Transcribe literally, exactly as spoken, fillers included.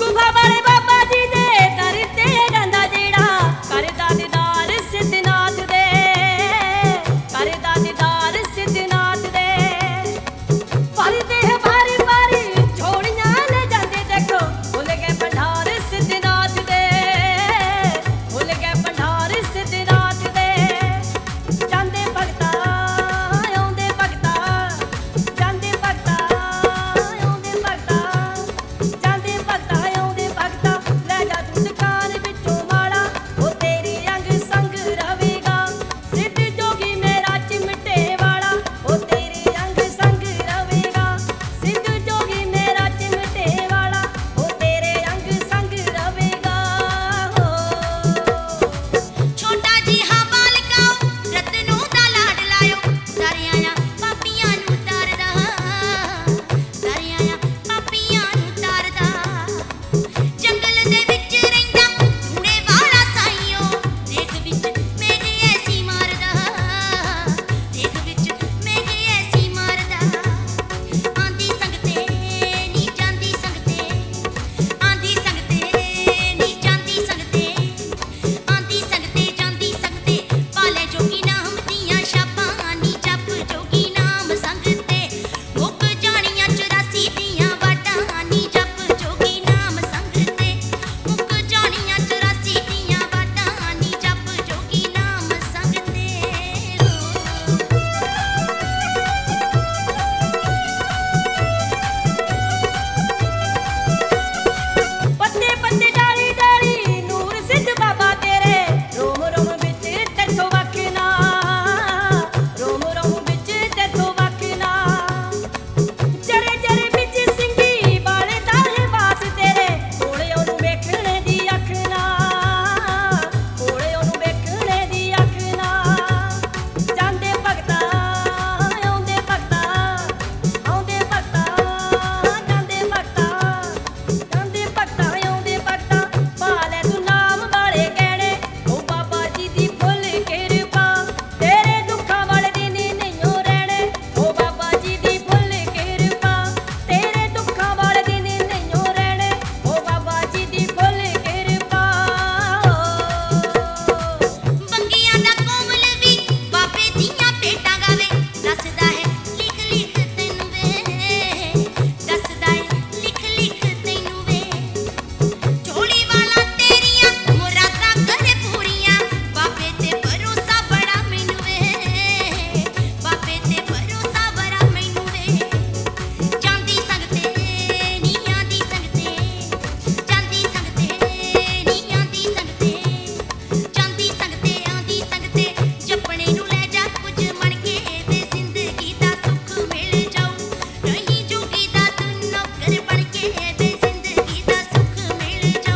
ਗੁਫਾ ਵਾਲੇ ਬਾਬਾ ਜੀ ਦੇ ਦਰ ਤੇ ਜਾਂਦਾ ਜਿਹੜਾ ਕਰਦਾ ਦੀਦਾਰ ਸਿੱਧਨਾਥ ਦੇ, ਕਰਦਾ ਦੀਦਾਰ ਸਿੱਧਨਾਥ ਦੇ। ਭਰਦੇ ਵਾਰੀ ਵਾਰੀ ਝੋਲੀਆਂ ਲੈ ਜਾਂਦੇ ਦੇਖੋ ਭੁੱਲ ਗਏ ਭੰਡਾਰ ਸਿੱਧਨਾਥ ਦੇ, ਭੁੱਲ ਗਏ ਭੰਡਾਰ ਸਿੱਧਨਾਥ ਦੇ। ਜਾਂਦੇ ਭਗਤਾ ਆਉਂਦੇ ਭਗਤਾ, ਜਾਂਦੇ ਭਗਤਾ ਆਉਂਦੇ ਭਗਤਾ, ਜਾਂਦੇ ਭਗਤਾ ਆਉਂਦੇ ਭਗਤਾ। ਲੈ ਜਾ ਤੂੰ ਦੁਕਾਨ ਵਿੱਚੋਂ ਮਾਲਾ ਉਹ ਤੇਰੀ ਅੰਗ ਸੰਗ ਰਵੇਗਾ। ਸਿੱਧ ਜੋਗੀ ਮੇਰਾ ਚਿਮਟੇ ਵਾਲਾ ਉਹ ਤੇਰੀ ਅੰਗ ਸੰਗ ਰਵੇਗਾ। ਸਿੱਧ ਜੋਗੀ ਮੇਰਾ ਚਿਮਟੇ ਵਾਲਾ ਉਹ ਤੇਰੇ ਅੰਗ ਸੰਗ ਰਵੇਗਾ। ਛੋਟਾ ਜਿਹਾ ਬਾਲਕਾਓ ਰਤਨੋਂ ਦਾ ਲਾਡ ਲਾਇਓ, ਦਰਿਆਇਆ ਪਾਪੀਆਂ ਨੂੰ ਤਾਰਦਾ, ਦਰਿਆਇਆ ਪਾਪੀਆਂ ਨੂੰ ਤਾਰਦਾ। ਜੰਗਲ ਦੇ ਵਿੱਚ ਰਹਿੰਦਾ ਟੂਣੇ ਵਾਲਾ ਸਾਈਓ, ਦੇਖ ਵਿੱਚ ਮੇਘ ਐਸੀ ਮਾਰਦਾ, ਦੇਖ ਵਿੱਚ ਮੇਘ ਐਸੀ ਮਾਰਦਾ। ਆਂਦੀ ਸੰਗਤੇ ਨੀ ਜਾਂਦੀ ਸੰਗਤੇ, ਆਂਦੀ ਸੰਗਤੇ ਨੀ ਜਾਂਦੀ ਸੰਗਤੇ, ਆਂਦੀ ਸੰਗਤੇ ਜਾਂਦੀ ਸੰਗਤੇ। ਪਾਲੇ ਜੋਗੀ ਨਾਮ ਦੀਆਂ ਛਾਪਾਂ ਨੀ ਜਪ ਜੋਗੀ ਨਾਮ ਸੰਗਤੇ। ਮੁੱਕ ਜਾਣੀਆਂ ਚੁਰਾਸੀ ਦੀਆਂ ਵਾਟਾਂ ਨੀ ਜਪ ਜੋਗੀ ਨਾਮ ਸੰਗਤੇ। ਮੁੱਕ ਜਾਣੀਆਂ ਚੁਰਾਸੀ ਦੀਆਂ ਵਾਟਾਂ ਨੀ ਜਪ ਜੋਗੀ ਨਾਮ ਸੰਗਤੇ। ਪੱਤੇ ਪੱਤੇ ਡਾਲੀ ਡਾਲੀ ਨੂਰ ਸਿੱਧ ਬਾਬਾ ਤੇਰੇ। ਰੋਮ ਰੋਮ ਵਿੱਚ ਤੈਥੋਂ ਵੱਖ ਨਾ, ਰੋਮ ਰੋਮ ਵਿੱਚ ਤੈਥੋਂ ਵੱਖ ਨਾ। ਜਰੇ ਜਰੇ ਵਿੱਚ ਸਿੰਘੀ ਵਾਲੇ ਦਾ ਹੈ ਵਾਸ ਤੇਰੇ। ਕੋਲੇ ਉਹਨੂੰ ਵੇਖਣੇ ਦੀ ਅੱਖ ਨਾ, ਕੋਲੇ ਉਹਨੂੰ ਵੇਖਣੇ ਦੀ ਅੱਖ ਨਾ। ਜਾਂਦੇ ਭਗਤਾ ਆਉਂਦੇ ਭਗਤਾ, ਆਉਂਦੇ ਭਗਤਾ ਜਾਂਦੇ ਭਗਤਾ, ਜਾਂਦੇ ਭਗਤਾ ਆਉਂਦੇ ਭਗਤਾ। ਪਾ ਲੈ ਤੂੰ ਨਾਮ ਵਾਲੇ ਗਹਿਣੇ ਉਹ ਬਾਬਾ ਜੀ ਦੀ ਫੁੱਲ ਕਿਰਪਾ। ਤੇਰੇ ਦੁੱਖਾਂ ਵਾਲੇ ਦਿਨ ਨਹੀਂਓ ਰਹਿਣੇ ਉਹ ਬਾਬਾ ਜੀ ਦੀ ਫੁੱਲ ਕਿਰਪਾ। ਤੇਰੇ ਦੁੱਖਾਂ ਵਾਲੇ ਦਿਨ ਨਹੀਂਓ ਰਹਿਣੇ ਉਹ ਬਾਬਾ ਜੀ ਦੀ ਫੁੱਲ ਕਿਰਪਾ। ਬੰਗੀਆਂ ਦਾ ਕੋਮਲ ਵੀ ਬਾਬੇ ਦੀਆਂ ਭੇਟਾਂ ਗਾਵੇ, ਦੱਸਦਾ ਹੈ ਲਿਖ ਲਿਖ ਤੈਨੂੰ ਵੇ, ਦੱਸਦਾ ਹੈ ਲਿਖ ਲਿਖ ਤੈਨੂੰ ਵੇ। ਝੋਲੀ ਵਾਲਾ ਤੇਰੀਆਂ ਮੁਰਾਦਾਂ ਕਰੇ ਪੂਰੀਆਂ, ਬਾਬੇ ਤੇ ਭਰੋਸਾ ਬੜਾ ਮੈਨੂੰ ਵੇ, ਬਾਬੇ ਤੇ ਭਰੋਸਾ ਬੜਾ ਮੈਨੂੰ ਵੇ। ਜਾਂਦੀ ਸੰਗਤੇ ਨੀ ਆਂਦੀ ਸੰਗਤੇ, ਜਾਂਦੀ ਸੰਗਤੇ ਨੀ ਆਂਦੀ ਸੰਗਤੇ, ਜਾਂਦੀ ਸੰਗਤੇ ਆਂਦੀ ਸੰਗਤੇ। ਜਪਣੇ ਨੂੰ ਲੈ ਜਾ ਕੁਝ ਮਣ ਕੇ ਵੇ, ਜ਼ਿੰਦਗੀ ਦਾ ਸੁੱਖ ਮਿਲ ਜਾਊ। ਰਹੀ ਜੋਗੀ ਦਾ ਤੂੰ ਨੌਕਰ ਬਣ ਕੇ ਵੇ, ਜ਼ਿੰਦਗੀ ਦਾ ਸੁੱਖ ਮਿਲ ਜਾਊ।